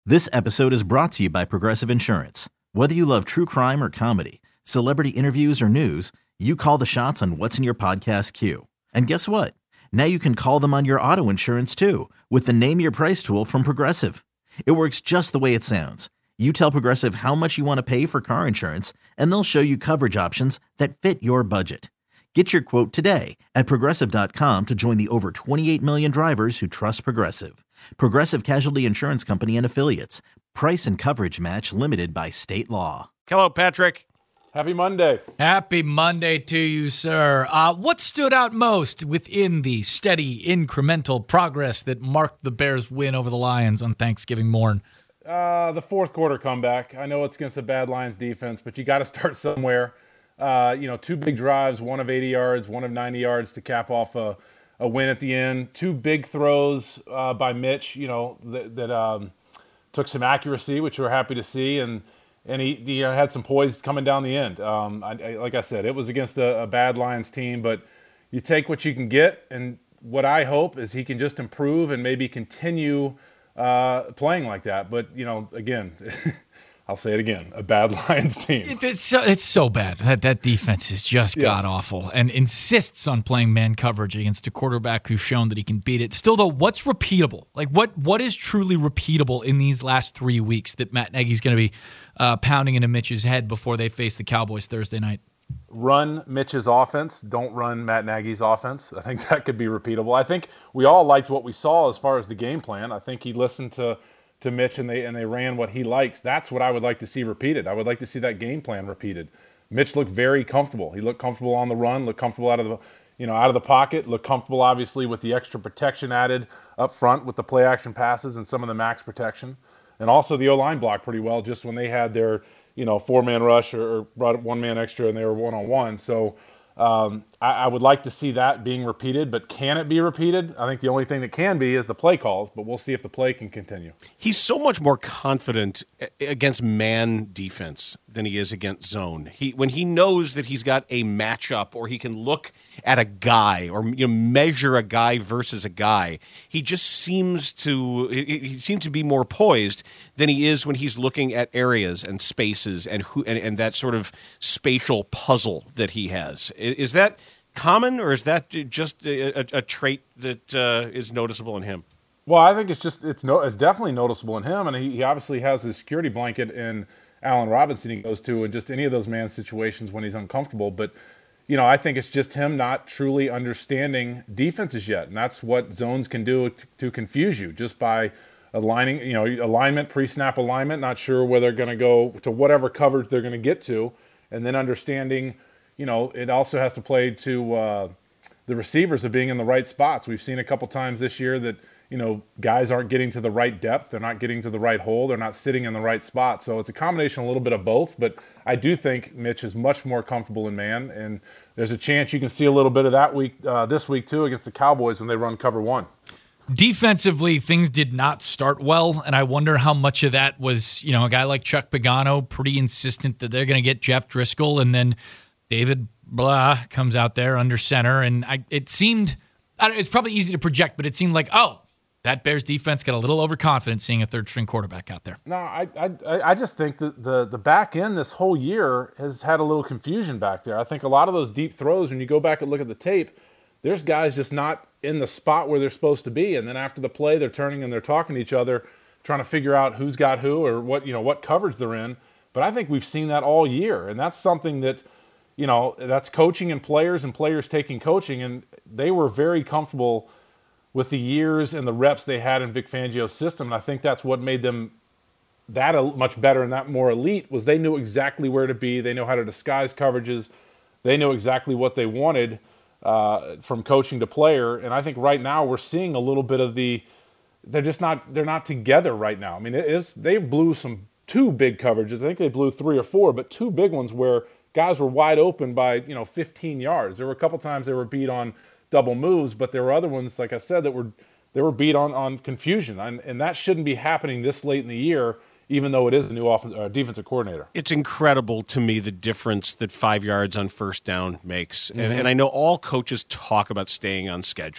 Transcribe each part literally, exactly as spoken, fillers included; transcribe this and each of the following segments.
This episode is brought to you by Progressive Insurance. Whether you love true crime or comedy, celebrity interviews or news, you call the shots on what's in your podcast queue. And guess what? Now you can call them on your auto insurance too with the Name Your Price tool from Progressive. It works just the way it sounds. You tell Progressive how much you want to pay for car insurance, and they'll show you coverage options that fit your budget. Get your quote today at Progressive dot com to join the over twenty-eight million drivers who trust Progressive. Progressive Casualty Insurance Company and Affiliates. Price and coverage match limited by state law. Hello, Patrick. Happy Monday. Happy Monday to you, sir. Uh, what stood out most within the steady, incremental progress that marked the Bears' win over the Lions on Thanksgiving morn? Uh, the fourth quarter comeback. I know it's against a bad Lions defense, but you got to start somewhere. Uh, you know, two big drives, one of eighty yards, one of ninety yards to cap off a, a win at the end. Two big throws uh, by Mitch, you know, that, that um, took some accuracy, which we're happy to see, and and he, he had some poise coming down the end. Um, I, I, like I said, it was against a, a bad Lions team, but you take what you can get, and what I hope is he can just improve and maybe continue uh, playing like that. But, you know, again, I'll say it again, a bad Lions team. It, it's, so, it's so bad. That that defense is just Yes. god-awful and insists on playing man coverage against a quarterback who's shown that he can beat it. Still, though, what's repeatable? Like, what what is truly repeatable in these last three weeks that Matt Nagy's going to be uh, pounding into Mitch's head before they face the Cowboys Thursday night? Run Mitch's offense. Don't run Matt Nagy's offense. I think that could be repeatable. I think we all liked what we saw as far as the game plan. I think he listened to to Mitch and they and they ran what he likes. That's what I would like to see repeated. I would like to see that game plan repeated. Mitch looked very comfortable. He looked comfortable on the run, looked comfortable out of the, you know, out of the pocket, looked comfortable obviously with the extra protection added up front with the play action passes and some of the max protection. And also the O-line blocked pretty well just when they had their, you know, four-man rush or, or brought one man extra and they were one-on-one. So um, I, I would like to see that being repeated, but can it be repeated? I think the only thing that can be is the play calls, but we'll see if the play can continue. He's so much more confident against man defense than he is against zone. He when he knows that he's got a matchup or he can look at a guy or you know, measure a guy versus a guy, he just seems to he seems to be more poised than he is when he's looking at areas and spaces and who and, and that sort of spatial puzzle that he has. Is that common, or is that just a, a, a trait that uh, is noticeable in him? Well, I think it's just it's no it's definitely noticeable in him, and he, he obviously has his security blanket in Allen Robinson he goes to in just any of those man situations when he's uncomfortable. But you know, I think it's just him not truly understanding defenses yet, and that's what zones can do to, to confuse you just by aligning, you know, alignment, pre-snap alignment, not sure where they're going to go to whatever coverage they're going to get to, and then understanding, you know, it also has to play to uh, the receivers of being in the right spots. We've seen a couple times this year that, you know, guys aren't getting to the right depth. They're not getting to the right hole. They're not sitting in the right spot. So it's a combination, a little bit of both. But I do think Mitch is much more comfortable in man. And there's a chance you can see a little bit of that week, uh, this week, too, against the Cowboys when they run cover one. Defensively, things did not start well, and I wonder how much of that was, you know, a guy like Chuck Pagano pretty insistent that they're going to get Jeff Driscoll, and then David Blah comes out there under center, and I, it seemed, I don't, it's probably easy to project, but it seemed like, oh, that Bears defense got a little overconfident seeing a third-string quarterback out there. No, I, I I just think that the, the back end this whole year has had a little confusion back there. I think a lot of those deep throws, when you go back and look at the tape, there's guys just not in the spot where they're supposed to be, and then after the play, they're turning and they're talking to each other, trying to figure out who's got who or what, you know, what coverage they're in. But I think we've seen that all year, and that's something that, you know, that's coaching and players and players taking coaching, and they were very comfortable with the years and the reps they had in Vic Fangio's system. And I think that's what made them that much better and that more elite, was they knew exactly where to be. They know how to disguise coverages. They know exactly what they wanted uh, from coaching to player. And I think right now we're seeing a little bit of the, they're just not, they're not together right now. I mean, it is, they blew some two big coverages. I think they blew three or four, but two big ones where guys were wide open by, you know, fifteen yards. There were a couple times they were beat on double moves, but there were other ones, like I said, that were they were beat on on confusion, and, and that shouldn't be happening this late in the year, even though it is a new off, uh, defensive coordinator. It's incredible to me the difference that five yards on first down makes, mm-hmm. and, and I know all coaches talk about staying on schedule.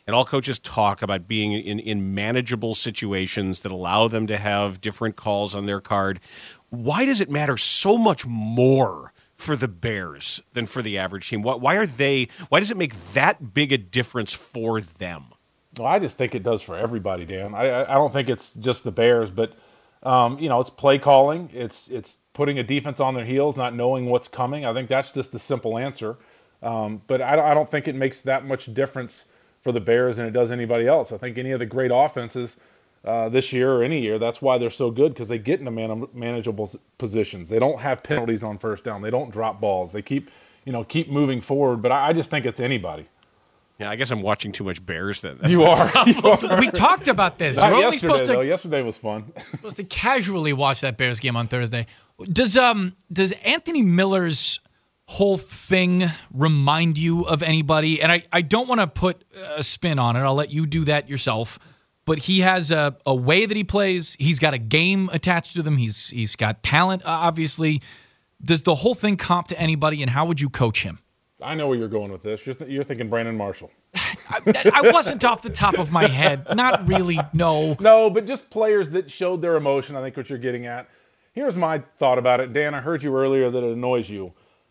and all coaches talk about being in, in manageable situations that allow them to have different calls on their card. Why does it matter so much more for the Bears than for the average team? Why, why are they? Why does it make that big a difference for them? Well, I just think it does for everybody, Dan. I, I don't think it's just the Bears, but um, you know, it's play calling. It's it's putting a defense on their heels, not knowing what's coming. I think that's just the simple answer. Um, but I, I don't think it makes that much difference for the Bears than it does anybody else. I think any of the great offenses uh, this year or any year, that's why they're so good, because they get into man- manageable positions. They don't have penalties on first down. They don't drop balls. They keep, you know, keep moving forward. But I, I just think it's anybody. Yeah, I guess I'm watching too much Bears then. That's you are. you are. We talked about this. Not You're only yesterday, supposed to though. Yesterday was fun. supposed to casually watch that Bears game on Thursday. Does um does Anthony Miller's whole thing remind you of anybody? And I, I don't want to put a spin on it. I'll let you do that yourself. But he has a, a way that he plays. He's got a game attached to them. He's he's got talent, obviously. Does the whole thing comp to anybody, and how would you coach him? I know where you're going with this. You're, th- you're thinking Brandon Marshall. I, I wasn't off the top of my head. Not really, no. No, but just players that showed their emotion, I think what you're getting at. Here's my thought about it. Dan, I heard you earlier that it annoys you.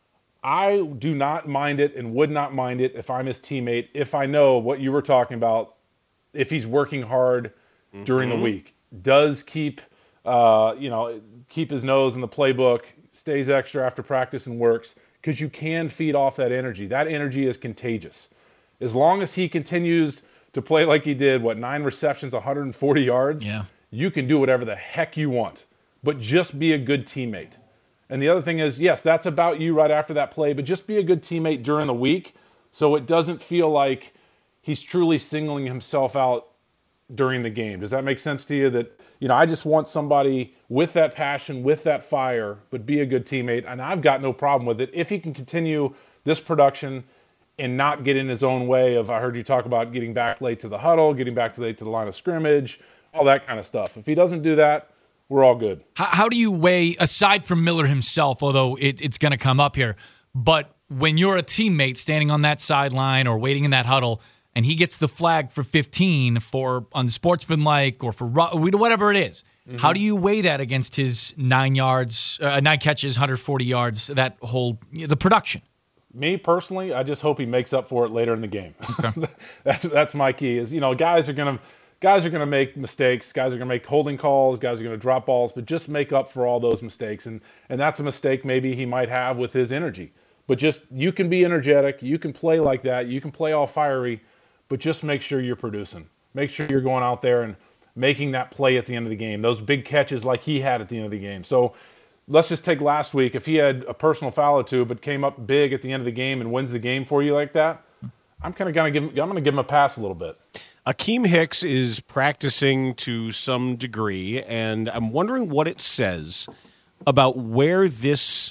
I do not mind it and would not mind it if I'm his teammate, if I know what you were talking about, if he's working hard mm-hmm. during the week, does keep, uh, you know, keep his nose in the playbook, stays extra after practice and works, because you can feed off that energy. That energy is contagious. As long as he continues to play like he did, what, nine receptions, one hundred forty yards, yeah. you can do whatever the heck you want, but just be a good teammate. And the other thing is, yes, that's about you right after that play, but just be a good teammate during the week so it doesn't feel like he's truly singling himself out during the game. Does that make sense to you? That, you know, I just want somebody with that passion, with that fire, but be a good teammate. And I've got no problem with it if he can continue this production and not get in his own way of, I heard you talk about getting back late to the huddle, getting back late to the line of scrimmage, all that kind of stuff. If he doesn't do that, we're all good. How, how do you weigh, aside from Miller himself, although it, it's going to come up here, but when you're a teammate standing on that sideline or waiting in that huddle, and he gets the flag for fifteen for unsportsmanlike or for whatever it is, mm-hmm. how do you weigh that against his nine yards, uh, nine catches, one hundred forty yards, that whole, the production? Me personally, I just hope he makes up for it later in the game. Okay. that's that's my key. Is, you know, guys are gonna guys are gonna make mistakes. Guys are gonna make holding calls. Guys are gonna drop balls, but just make up for all those mistakes. And and that's a mistake maybe he might have with his energy. But just, you can be energetic. You can play like that. You can play all fiery. But just make sure you're producing. Make sure you're going out there and making that play at the end of the game. Those big catches like he had at the end of the game. So let's just take last week. If he had a personal foul or two, but came up big at the end of the game and wins the game for you like that, I'm kind of gonna give. I'm going to give him a pass a little bit. Akeem Hicks is practicing to some degree, and I'm wondering what it says about where this.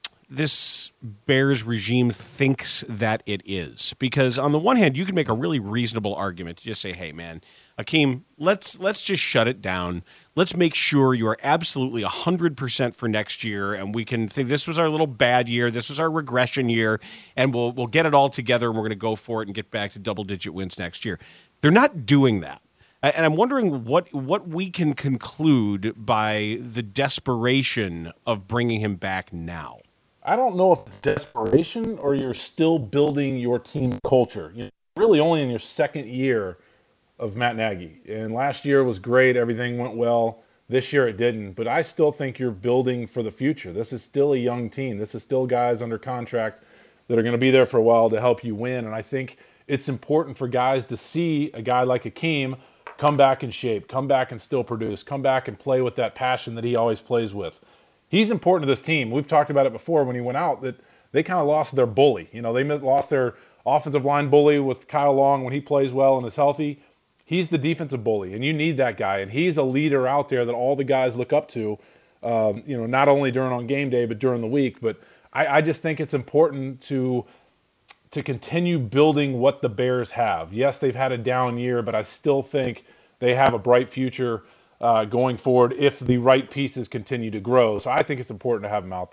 this Bears regime thinks that it is. Because on the one hand, you can make a really reasonable argument to just say, hey, man, Akeem, let's let's just shut it down. Let's make sure you are absolutely one hundred percent for next year, and we can think this was our little bad year, this was our regression year, and we'll we'll get it all together, and we're going to go for it and get back to double-digit wins next year. They're not doing that. And I'm wondering what, what we can conclude by the desperation of bringing him back now. I don't know if it's desperation or you're still building your team culture. You're really only in your second year of Matt Nagy. And last year was great. Everything went well. This year it didn't. But I still think you're building for the future. This is still a young team. This is still guys under contract that are going to be there for a while to help you win. And I think it's important for guys to see a guy like Akeem come back in shape, come back and still produce, come back and play with that passion that he always plays with. He's important to this team. We've talked about it before when he went out, that they kind of lost their bully. You know, they lost their offensive line bully with Kyle Long when he plays well and is healthy. He's the defensive bully, and you need that guy. And he's a leader out there that all the guys look up to, um, you know, not only during on game day, but during the week. But I, I just think it's important to to continue building what the Bears have. Yes, they've had a down year, but I still think they have a bright future Uh, going forward if the right pieces continue to grow. So I think it's important to have him out there.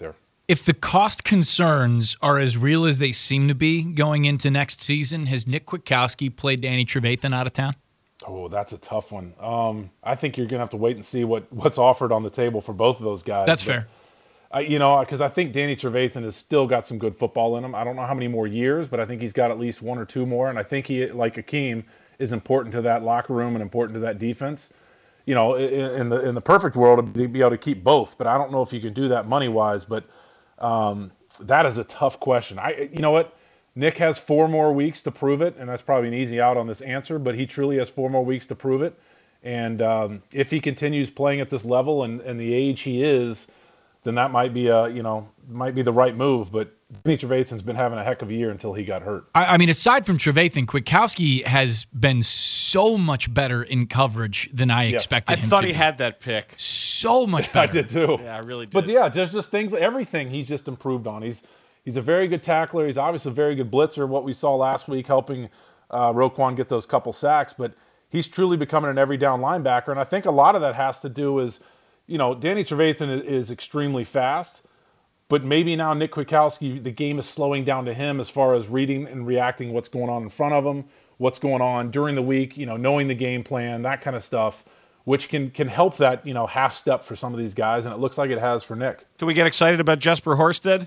If the cost concerns are as real as they seem to be going into next season, has Nick Kwiatkowski played Danny Trevathan out of town? Oh, that's a tough one. Um, I think you're going to have to wait and see what, what's offered on the table for both of those guys. That's but, fair. Uh, you know, because I think Danny Trevathan has still got some good football in him. I don't know how many more years, but I think he's got at least one or two more. And I think he, like Akeem, is important to that locker room and important to that defense. You know, in, in the in the perfect world, to be able to keep both. But I don't know if you can do that money-wise. But um, that is a tough question. I, you know what? Nick has four more weeks to prove it, and that's probably an easy out on this answer, but he truly has four more weeks to prove it. And um, if he continues playing at this level and, and the age he is, then that might be a, you know, might be the right move. But Danny Trevathan's been having a heck of a year until he got hurt. I, I mean, aside from Trevathan, Kwiatkowski has been so much better in coverage than I Yes. expected I him thought to he be. had that pick. So much I better. did too. Yeah, I really did. But yeah, just just things, everything he's just improved on. He's he's a very good tackler. He's obviously a very good blitzer. What we saw last week, helping uh, Roquan get those couple sacks. But he's truly becoming an every down linebacker. And I think a lot of that has to do is, you know, Danny Trevathan is, is extremely fast. But maybe now Nick Kwiatkowski, the game is slowing down to him as far as reading and reacting what's going on in front of him, what's going on during the week, you know, knowing the game plan, that kind of stuff, which can can help that, you know, half step for some of these guys, and it looks like it has for Nick. Can we get excited about Jesper Horsted?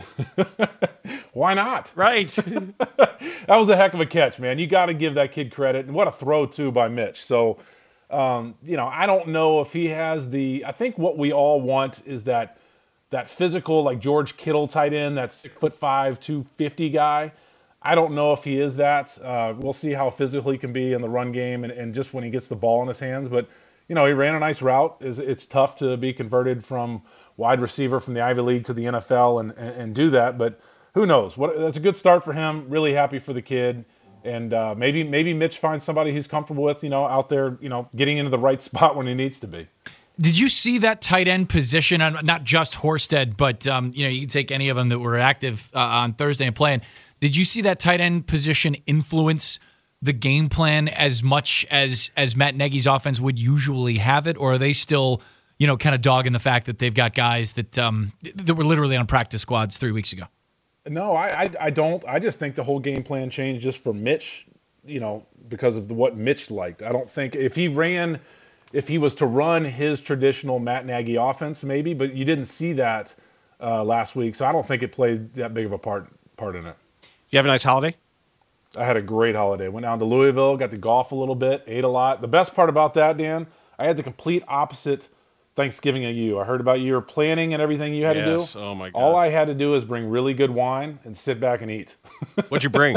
Why not? Right. That was a heck of a catch, man. You got to give that kid credit, and what a throw too by Mitch. So, um, you know, I don't know if he has the. I think what we all want is that that physical, like George Kittle tight end, that six foot five, two fifty guy. I don't know if he is that. Uh, we'll see how physical he can be in the run game and, and just when he gets the ball in his hands. But, you know, he ran a nice route. It's, it's tough to be converted from wide receiver from the Ivy League to the N F L and, and, and do that. But who knows? What that's a good start for him. Really happy for the kid. And uh, maybe maybe Mitch finds somebody he's comfortable with, you know, out there, you know, getting into the right spot when he needs to be. Did you see that tight end position? Not just Horsted, but um, you know, you can take any of them that were active uh, on Thursday and playing. Did you see that tight end position influence the game plan as much as as Matt Nagy's offense would usually have it, or are they still, you know, kind of dogging the fact that they've got guys that um, that were literally on practice squads three weeks ago? No, I, I I don't. I just think the whole game plan changed just for Mitch, you know, because of the, what Mitch liked. I don't think if he ran, if he was to run his traditional Matt Nagy offense, maybe, but you didn't see that uh, last week, so I don't think it played that big of a part part in it. You have a nice holiday? I had a great holiday. Went down to Louisville, got to golf a little bit, ate a lot. The best part about that, Dan, I had the complete opposite Thanksgiving of you. I heard about your planning and everything you had yes. to do. Oh, my God. All I had to do is bring really good wine and sit back and eat. What'd you bring?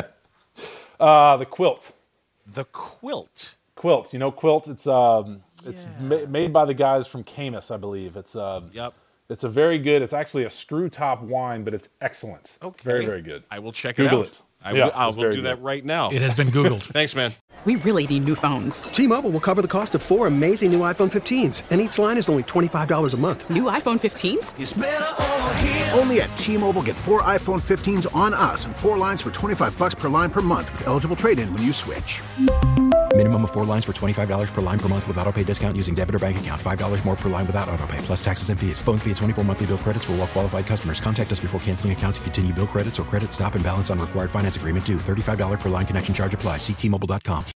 uh, the quilt. The quilt. Quilt. You know quilt? It's um, it's Yeah. ma- made by the guys from Camus, I believe. It's um, Yep. It's a very good. It's actually a screw top wine, but it's excellent. Okay. Very, very good. I will check Google it out. it. I Yeah, will, I it's will very do good. that right now. It has been Googled. Thanks, man. We really need new phones. T-Mobile will cover the cost of four amazing new iPhone fifteens, and each line is only twenty-five dollars a month. New iPhone fifteens? Only at T-Mobile, get four iPhone fifteens on us and four lines for twenty-five bucks per line per month with eligible trade-in when you switch. Minimum of four lines for twenty-five dollars per line per month with autopay discount using debit or bank account. five dollars more per line without autopay, plus taxes and fees. Phone fee at twenty-four monthly bill credits for well-qualified customers. Contact us before canceling account to continue bill credits or credit stop and balance on required finance agreement due. thirty-five dollars per line connection charge applies. See T Mobile dot com.